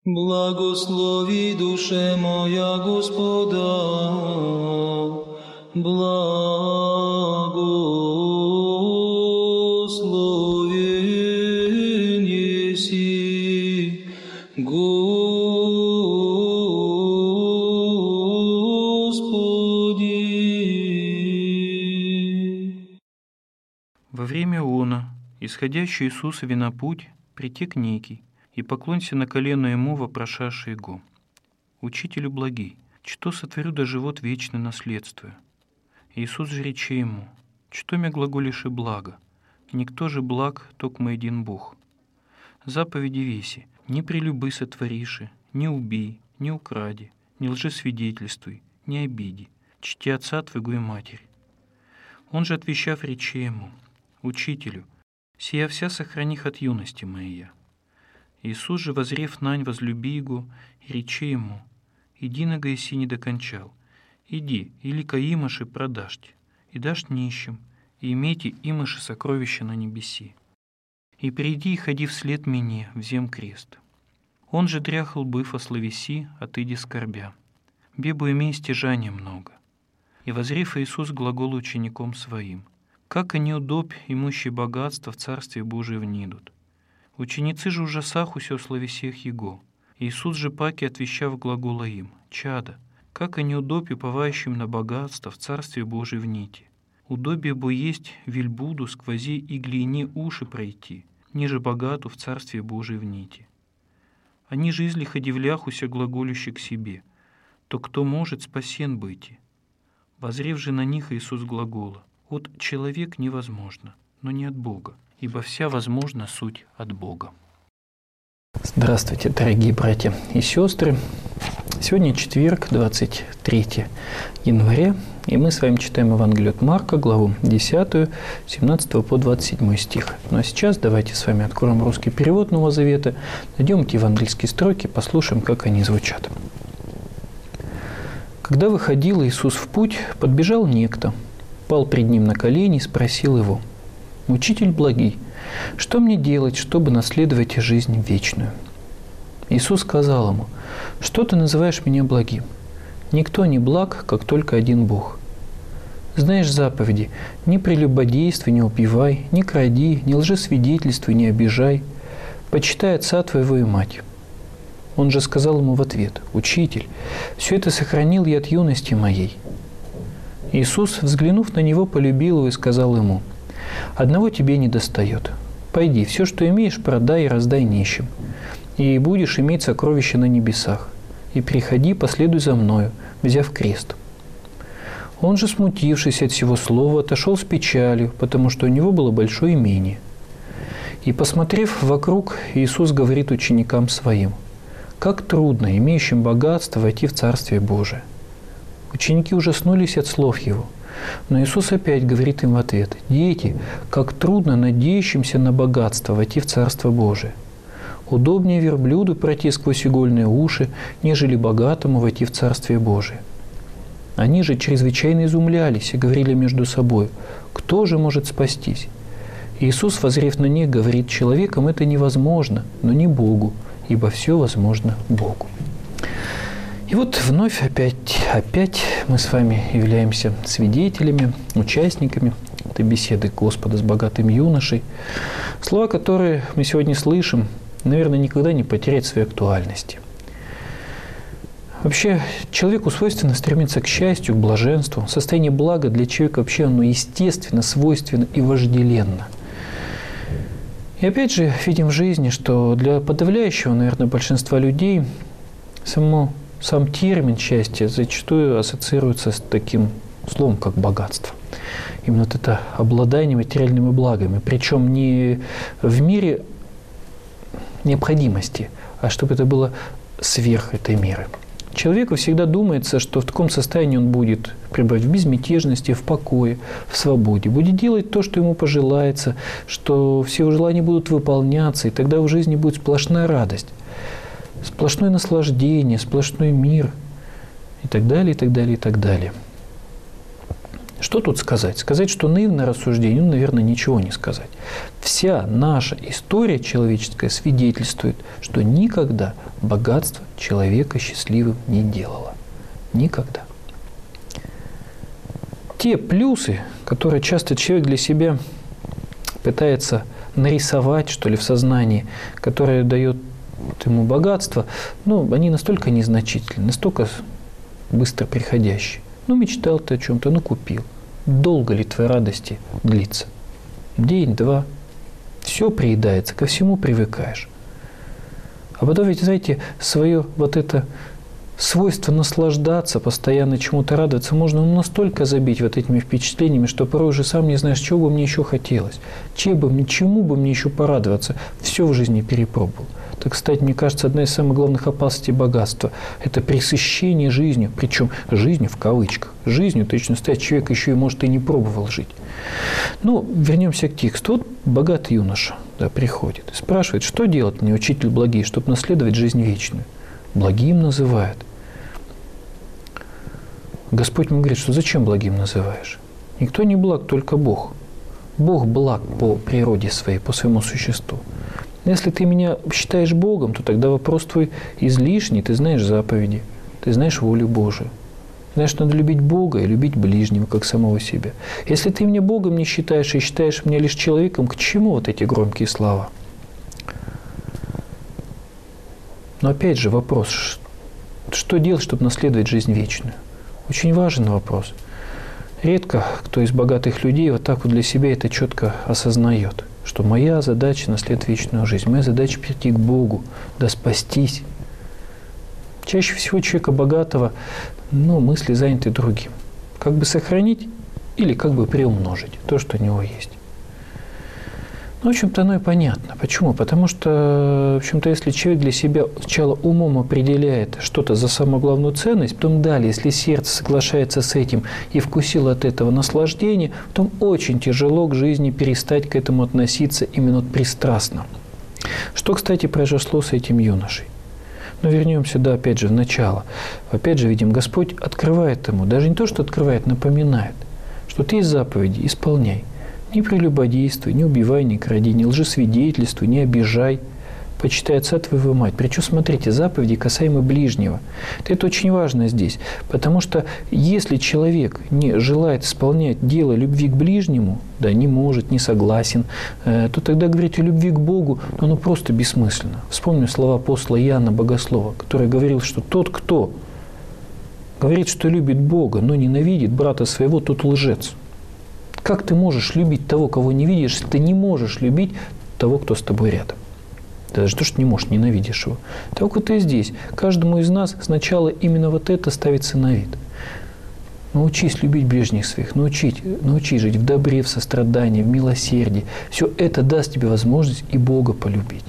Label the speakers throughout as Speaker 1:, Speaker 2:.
Speaker 1: Благослови, душе моя, Господа, благословен еси, Господи.
Speaker 2: Во время она, исходящий Иисус винопуть, притек некий, и поклонься на колено ему, вопрошаши его. Учителю благий, что сотворю да живот вечный наследствую? Иисус же рече ему, что мя глаголишь благо, никто же благ, токмо един Бог. Заповеди веси, не прелюбы сотвориши, не убей, не укради, не лжесвидетельствуй, не обиди, чти отца твоего и матери. Он же, отвечав, рече ему, учителю, сия вся сохраних от юности моей. Иисус же, возрев нань, возлюби его, и рече ему, иди на еси не докончал, иди, или имаши продашьте, и дашь нищим, и имейте имаши сокровища на небеси. И приди и ходи вслед мне, взем крест. Он же дряхал быв о словеси, отыди скорбя. Бебу имей стяжания много. И возрев Иисус глагол учеником своим, как они удобь, имущие богатство в Царстве Божие внидут. Ученицы же ужасах усе словесех его. Иисус же паки отвещав глагола им, чада, как они удобь, уповающим на богатство в Царстве Божие вните. Удобие бо есть вельбуду сквози и глине уши пройти, ниже богату в Царстве Божие вните. Они же излих одивляхуся глаголюще к себе, то кто может спасен быть? Возрев же на них Иисус глагола, от человек невозможно, но не от Бога, ибо вся возможна суть от Бога.
Speaker 3: Здравствуйте, дорогие братья и сестры. Сегодня четверг, 23 января, и мы с вами читаем Евангелие от Марка, главу 10, 17 по 27 стих. Ну а сейчас давайте с вами откроем русский перевод Нового Завета, найдем эти евангельские строки, послушаем, как они звучат. Когда выходил Иисус в путь, подбежал некто, пал пред ним на колени и спросил его: «Учитель благий, что мне делать, чтобы наследовать жизнь вечную?» Иисус сказал ему: «Что ты называешь меня благим? Никто не благ, как только один Бог. Знаешь заповеди: не прелюбодействуй, не убивай, не кради, не лжесвидетельствуй, не обижай, почитай отца твоего и мать». Он же сказал ему в ответ: «Учитель, все это сохранил я от юности моей». Иисус, взглянув на него, полюбил его и сказал ему: «Одного тебе недостает. Пойди, все, что имеешь, продай и раздай нищим, и будешь иметь сокровища на небесах. И приходи, последуй за мною, взяв крест». Он же, смутившись от всего слова, отошел с печалью, потому что у него было большое имение. И, посмотрев вокруг, Иисус говорит ученикам своим: «Как трудно имеющим богатство войти в Царствие Божие». Ученики ужаснулись от слов его. Но Иисус опять говорит им в ответ: «Дети, как трудно надеющимся на богатство войти в Царство Божие. Удобнее верблюду пройти сквозь игольные уши, нежели богатому войти в Царствие Божие». Они же чрезвычайно изумлялись и говорили между собой: «Кто же может спастись?» Иисус, воззрев на них, говорит: «Человеком это невозможно, но не Богу, ибо все возможно Богу». И вот вновь опять мы с вами являемся свидетелями, участниками этой беседы Господа с богатым юношей. Слова, которые мы сегодня слышим, наверное, никогда не потеряют своей актуальности. Вообще, человеку свойственно стремиться к счастью, к блаженству. Состояние блага для человека вообще оно естественно, свойственно и вожделенно. И опять же, видим в жизни, что для подавляющего, наверное, большинства людей сам термин счастья зачастую ассоциируется с таким словом, как богатство. Именно вот это обладание материальными благами. Причем не в мире необходимости, а чтобы это было сверх этой меры. Человеку всегда думается, что в таком состоянии он будет пребывать в безмятежности, в покое, в свободе, будет делать то, что ему пожелается, что все его желания будут выполняться, и тогда в жизни будет сплошная радость, сплошное наслаждение, сплошной мир и так далее, и так далее, и так далее. Что тут сказать? Сказать, что наивное рассуждение, ну, наверное, ничего не сказать. Вся наша история человеческая свидетельствует, что никогда богатство человека счастливым не делало. Никогда. Те плюсы, которые часто человек для себя пытается нарисовать, что ли, в сознании, которые дает ему богатство, ну, они настолько незначительны, настолько быстро приходящие. Ну, мечтал ты о чем-то, ну, купил. Долго ли твоей радости длится? День, два. Все приедается, ко всему привыкаешь. А потом ведь, знаете, свое вот это свойство наслаждаться, постоянно чему-то радоваться, можно настолько забить вот этими впечатлениями, что порой уже сам не знаешь, чего бы мне еще хотелось, чему бы мне еще порадоваться. Все в жизни перепробовал. Так, кстати, мне кажется, одна из самых главных опасностей богатства – это пресыщение жизнью, причем жизнью в кавычках. Жизнью, точно сказать, человек еще и, может, и не пробовал жить. Ну, вернемся к тексту. Вот богатый юноша приходит и спрашивает, что делать мне, учитель благий, чтобы наследовать жизнь вечную. Благим называет. Господь ему говорит, что зачем благим называешь? Никто не благ, только Бог. Бог благ по природе своей, по своему существу. Если ты меня считаешь Богом, то тогда вопрос твой излишний. Ты знаешь заповеди, ты знаешь волю Божию. Знаешь, что надо любить Бога и любить ближнего, как самого себя. Если ты меня Богом не считаешь и считаешь меня лишь человеком, к чему вот эти громкие слова? Но опять же вопрос, что делать, чтобы наследовать жизнь вечную? Очень важный вопрос. Редко кто из богатых людей вот так вот для себя это четко осознает, что моя задача – наследовать вечную жизнь, моя задача – прийти к Богу, да спастись. Чаще всего человека богатого, мысли заняты другим. Как бы сохранить или как бы приумножить то, что у него есть. В общем-то, оно и понятно. Почему? Потому что, в общем-то, если человек для себя сначала умом определяет что-то за самую главную ценность, потом далее, если сердце соглашается с этим и вкусило от этого наслаждение, потом очень тяжело к жизни перестать к этому относиться именно пристрастно. Что, кстати, произошло с этим юношей? Вернемся, опять же, в начало. Опять же, видим, Господь открывает ему, даже не то, что открывает, напоминает, что ты из заповедей исполняй. Не прелюбодействуй, не убивай, не кради, не лжесвидетельствуй, не обижай. Почитай отца твоего и мать. Причем, смотрите, заповеди касаемо ближнего. Это очень важно здесь. Потому что если человек не желает исполнять дело любви к ближнему, не может, не согласен, то тогда говорить о любви к Богу, оно просто бессмысленно. Вспомню слова апостола Иоанна Богослова, который говорил, что тот, кто говорит, что любит Бога, но ненавидит брата своего, тот лжец. Как ты можешь любить того, кого не видишь, если ты не можешь любить того, кто с тобой рядом? Ты даже то, что не можешь, ненавидишь его. Так вот и здесь. Каждому из нас сначала именно вот это ставится на вид. Научись любить ближних своих, научись жить в добре, в сострадании, в милосердии. Все это даст тебе возможность и Бога полюбить.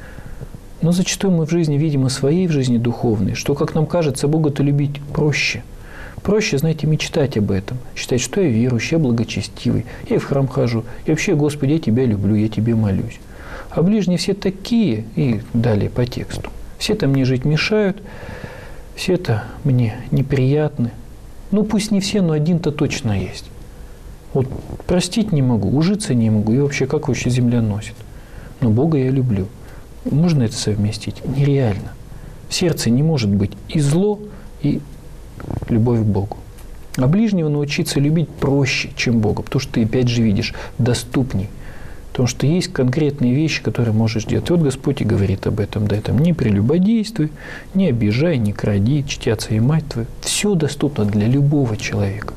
Speaker 3: Но зачастую мы в жизни видим и своей в жизни духовной, что, как нам кажется, Бога-то любить проще. Проще, знаете, мечтать об этом. Считать, что я верующий, я благочестивый, я в храм хожу. И вообще, Господи, я Тебя люблю, я Тебе молюсь. А ближние все такие, и далее по тексту. Все-то мне жить мешают, все-то мне неприятны. Пусть не все, но один-то точно есть. Вот простить не могу, ужиться не могу, и вообще как вообще земля носит. Но Бога я люблю. Можно это совместить? Нереально. В сердце не может быть и зло, и любовь к Богу. А ближнего научиться любить проще, чем Бога, потому что ты, опять же, видишь, доступней. Потому что есть конкретные вещи, которые можешь делать. И вот Господь и говорит об этом, не прелюбодействуй, не обижай, не кради, чти отца и мать твою. Все доступно для любого человека.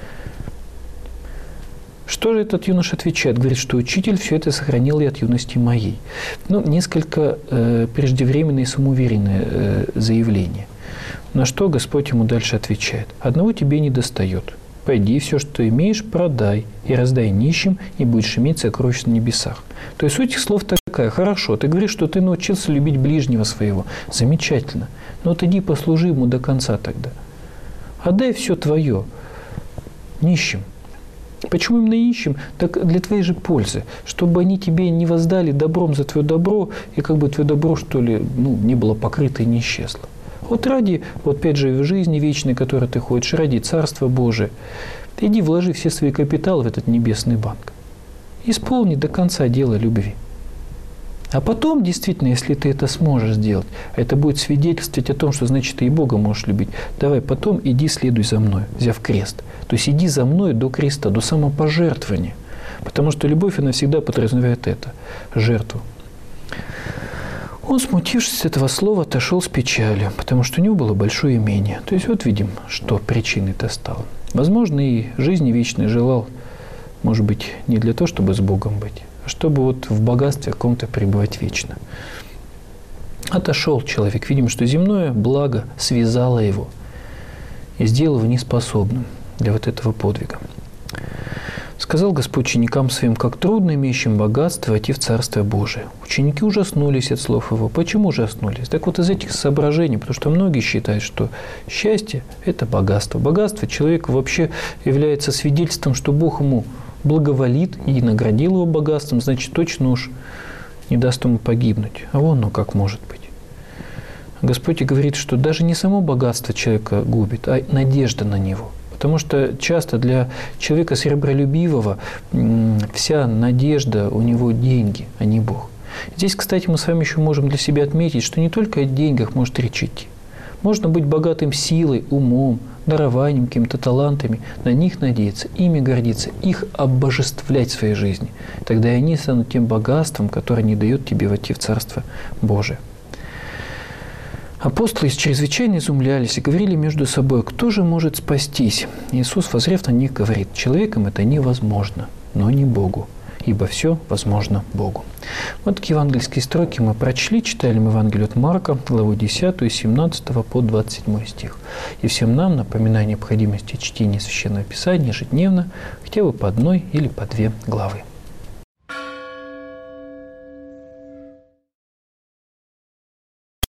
Speaker 3: Что же этот юноша отвечает? Говорит, что учитель все это сохранил и от юности моей. Несколько преждевременное и самоуверенное заявление. На что Господь ему дальше отвечает. Одного тебе не достает. Пойди, все, что имеешь, продай и раздай нищим, и будешь иметь сокровища на небесах. То есть суть этих слов такая. Хорошо, ты говоришь, что ты научился любить ближнего своего. Замечательно. Но вот иди послужи ему до конца тогда. Отдай все твое нищим. Почему именно нищим? Так для твоей же пользы. Чтобы они тебе не воздали добром за твое добро, и как бы твое добро, что ли, не было покрыто и не исчезло. Вот ради, опять же, в жизни вечной, в которой ты ходишь, ради Царства Божия, Ты иди вложи все свои капиталы в этот небесный банк. Исполни до конца дело любви. А потом, действительно, если ты это сможешь сделать, это будет свидетельствовать о том, что, значит, ты и Бога можешь любить. Давай потом иди, следуй за мной, взяв крест. То есть иди за мной до креста, до самопожертвования. Потому что любовь, она всегда подразумевает это – жертву. Он, смутившись от этого слова, отошел с печалью, потому что у него было большое имение. То есть вот видим, что причиной-то стало. Возможно, и жизни вечной желал, может быть, не для того, чтобы с Богом быть, а чтобы вот в богатстве каком-то пребывать вечно. Отошел человек. Видим, что земное благо связало его и сделало его неспособным для вот этого подвига. Сказал Господь ученикам своим: как трудно имеющим богатство войти в Царствие Божие. Ученики ужаснулись от слов его. Почему ужаснулись? Так вот из этих соображений, потому что многие считают, что счастье – это богатство. Богатство человека вообще является свидетельством, что Бог ему благоволит и наградил его богатством, значит, точно уж не даст ему погибнуть. А вон оно как может быть. Господь и говорит, что даже не само богатство человека губит, а надежда на него. Потому что часто для человека серебролюбивого вся надежда у него деньги, а не Бог. Здесь, кстати, мы с вами еще можем для себя отметить, что не только о деньгах может речь идти. Можно быть богатым силой, умом, дарованием, какими-то талантами, на них надеяться, ими гордиться, их обожествлять в своей жизни. Тогда и они станут тем богатством, которое не дает тебе войти в Царство Божие. Апостолы чрезвычайно изумлялись и говорили между собой: кто же может спастись? Иисус, воззрев на них, говорит: человеком это невозможно, но не Богу, ибо все возможно Богу. Вот такие евангельские строки мы прочли, читали мы Евангелие от Марка, главу 10, с 17 по 27 стих. И всем нам напоминаю о необходимости чтения Священного Писания ежедневно, хотя бы по одной или по две главы.